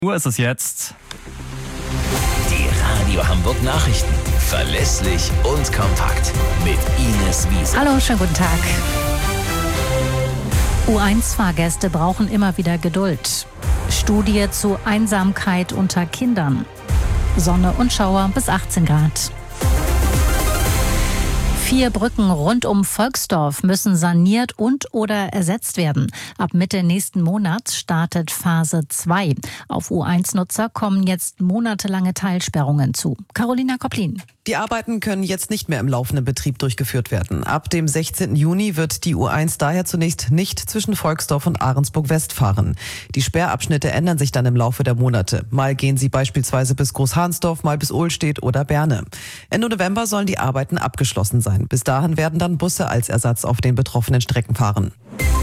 Uhr ist es jetzt. Die Radio Hamburg Nachrichten. Verlässlich und kompakt. Mit Ines Wiese. Hallo, schönen guten Tag. U1-Fahrgäste brauchen immer wieder Geduld. Studie zu Einsamkeit unter Kindern. Sonne und Schauer bis 18 Grad. 4 Brücken rund um Volksdorf müssen saniert und/oder ersetzt werden. Ab Mitte nächsten Monats startet Phase 2. Auf U1-Nutzer kommen jetzt monatelange Teilsperrungen zu. Carolina Kopplin. Die Arbeiten können jetzt nicht mehr im laufenden Betrieb durchgeführt werden. Ab dem 16. Juni wird die U1 daher zunächst nicht zwischen Volksdorf und Ahrensburg-West fahren. Die Sperrabschnitte ändern sich dann im Laufe der Monate. Mal gehen sie beispielsweise bis Großhansdorf, mal bis Ohlstedt oder Berne. Ende November sollen die Arbeiten abgeschlossen sein. Bis dahin werden dann Busse als Ersatz auf den betroffenen Strecken fahren.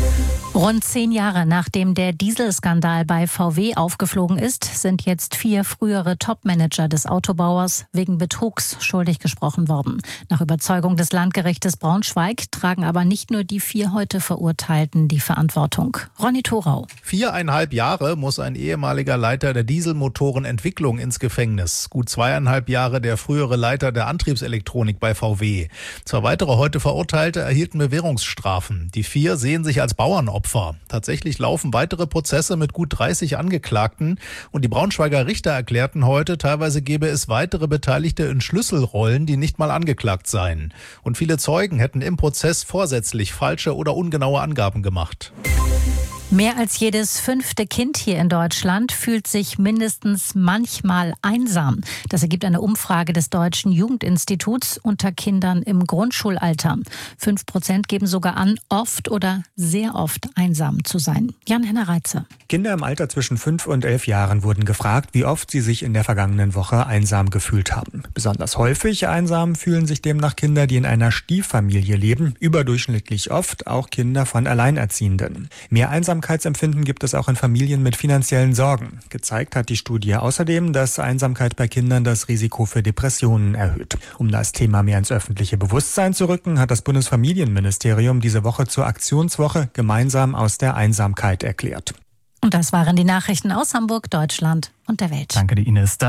Rund 10 Jahre nachdem der Dieselskandal bei VW aufgeflogen ist, sind jetzt 4 frühere Topmanager des Autobauers wegen Betrugs schuldig gesprochen worden. Nach Überzeugung des Landgerichtes Braunschweig tragen aber nicht nur die 4 heute Verurteilten die Verantwortung. Ronny Thorau. 4,5 Jahre muss ein ehemaliger Leiter der Dieselmotorenentwicklung ins Gefängnis. Gut 2,5 Jahre der frühere Leiter der Antriebselektronik bei VW. 2 weitere heute Verurteilte erhielten Bewährungsstrafen. Die 4 sehen sich als Bauernopfer. Tatsächlich laufen weitere Prozesse mit gut 30 Angeklagten und die Braunschweiger Richter erklärten heute, teilweise gäbe es weitere Beteiligte in Schlüsselrollen, die nicht mal angeklagt seien. Und viele Zeugen hätten im Prozess vorsätzlich falsche oder ungenaue Angaben gemacht. Mehr als jedes 5. Kind hier in Deutschland fühlt sich mindestens manchmal einsam. Das ergibt eine Umfrage des Deutschen Jugendinstituts unter Kindern im Grundschulalter. 5% geben sogar an, oft oder sehr oft einsam zu sein. Jan-Henner Reitze. Kinder im Alter zwischen 5 und 11 Jahren wurden gefragt, wie oft sie sich in der vergangenen Woche einsam gefühlt haben. Besonders häufig einsam fühlen sich demnach Kinder, die in einer Stieffamilie leben, überdurchschnittlich oft auch Kinder von Alleinerziehenden. Mehr Einsamkeitsempfinden gibt es auch in Familien mit finanziellen Sorgen. Gezeigt hat die Studie außerdem, dass Einsamkeit bei Kindern das Risiko für Depressionen erhöht. Um das Thema mehr ins öffentliche Bewusstsein zu rücken, hat das Bundesfamilienministerium diese Woche zur Aktionswoche gemeinsam aus der Einsamkeit erklärt. Und das waren die Nachrichten aus Hamburg, Deutschland und der Welt. Danke dir, Ines.